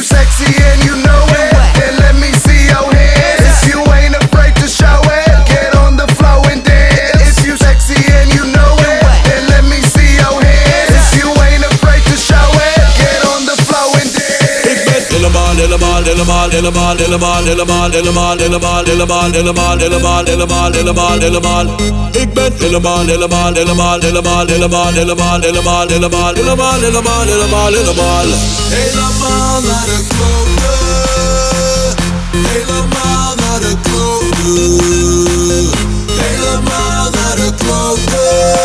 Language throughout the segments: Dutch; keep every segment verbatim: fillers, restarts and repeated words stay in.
sexy and you know it, then let me see your hands. If you ain't afraid to show it, get on the floor and dance. If you sexy and you know it, then let me see your hands. If you ain't afraid to show it, get on the floor and dance. Ik ben helemaal, helemaal, helemaal, helemaal, helemaal, helemaal, helemaal, helemaal, helemaal, helemaal, helemaal, helemaal, helemaal, helemaal. Ik ben helemaal, helemaal, helemaal, helemaal, helemaal, helemaal, helemaal, helemaal, helemaal, helemaal, helemaal, helemaal. Helemaal naar de klote, helemaal naar de klote, helemaal naar de klote,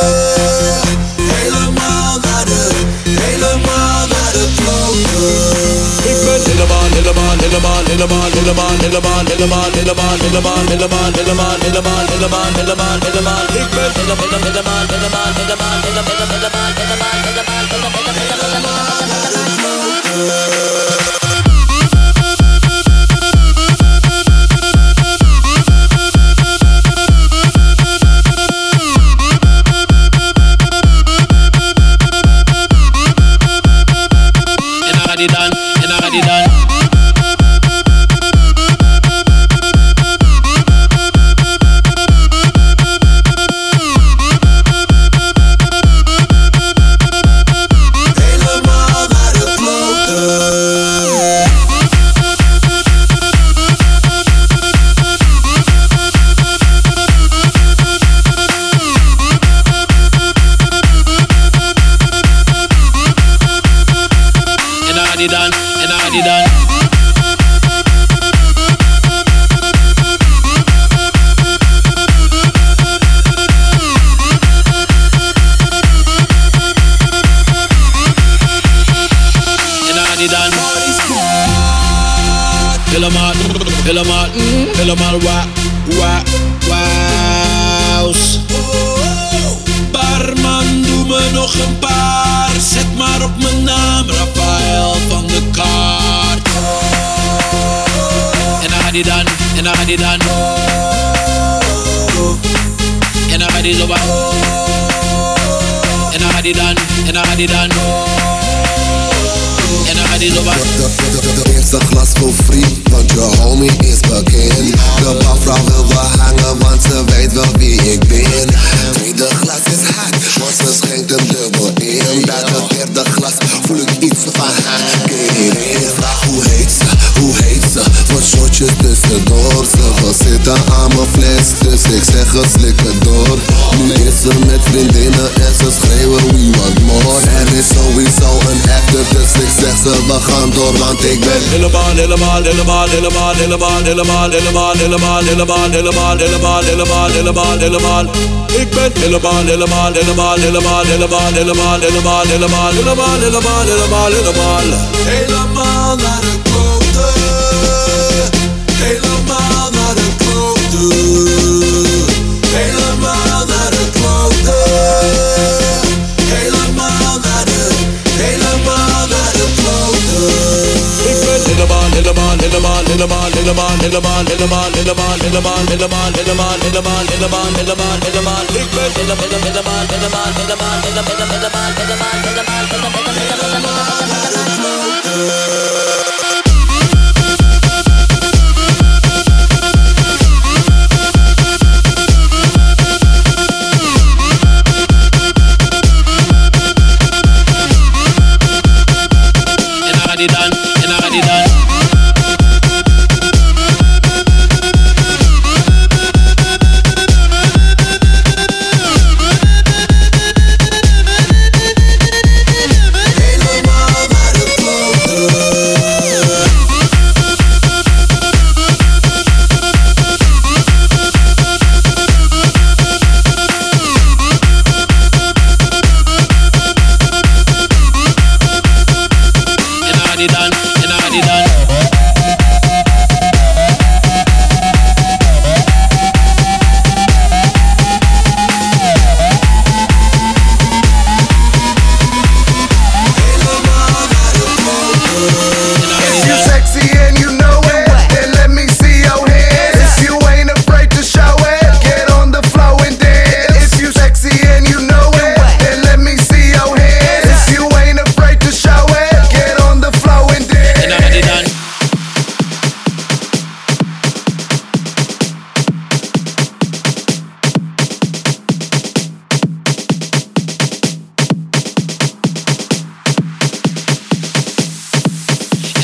helemaal naar de, helemaal naar de klote. Ik ben helemaal, helemaal, helemaal, helemaal, helemaal, helemaal, helemaal, helemaal, helemaal, helemaal, helemaal, helemaal, helemaal, helemaal, helemaal. Ik ben helemaal, helemaal, helemaal, helemaal, helemaal, helemaal, helemaal, helemaal, helemaal. Helemaal, helemaal wa, wa, wauws. Barman, doe me nog een paar. Zet maar op mijn naam, Rafael van de Kaart. En dan gaat hij dan, en dan gaat hij dan. En dan gaat hij zo wat. En dan gaat hij dan, en dan gaat hij dan. En dan gaat hij zo wat. De eerste glas voor free, want je homie is bekend. De bouwvrouw wil we hangen, want ze weet wel wie ik ben. Tweede glas is hard, want ze schenkt hem dubbel in. Bij het derde glas voel ik iets van haar. Get it, vraag hoe heet ze, hoe heet ze. Wat shotjes tussendoor, ze wil zitten aan mijn fles, dus ik zeg het slik het door. Nu is ze met vriendinnen en ze schreeuwen we want more. Er is sowieso een after, dus ik zeg ze we gaan door, want ik ben helemaal, helemaal, helemaal, helemaal, helemaal, helemaal, helemaal, helemaal, helemaal, helemaal, helemaal, helemaal, helemaal, helemaal. Ik ben helemaal, helemaal, helemaal, helemaal, helemaal, helemaal, helemaal, helemaal, helemaal, helemaal, helemaal, helemaal. Helemaal naar de klote, helemaal naar de klote, helemaal naar de klote, helemaal naar de, helemaal naar de klote. Ik ben helemaal, helemaal, helemaal, helemaal, helemaal, helemaal, helemaal, helemaal, helemaal, helemaal, helemaal, helemaal, helemaal, helemaal, helemaal. Ik ben helemaal, helemaal, helemaal, helemaal, helemaal, helemaal, helemaal, helemaal, helemaal,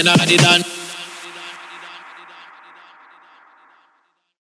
inna the dance.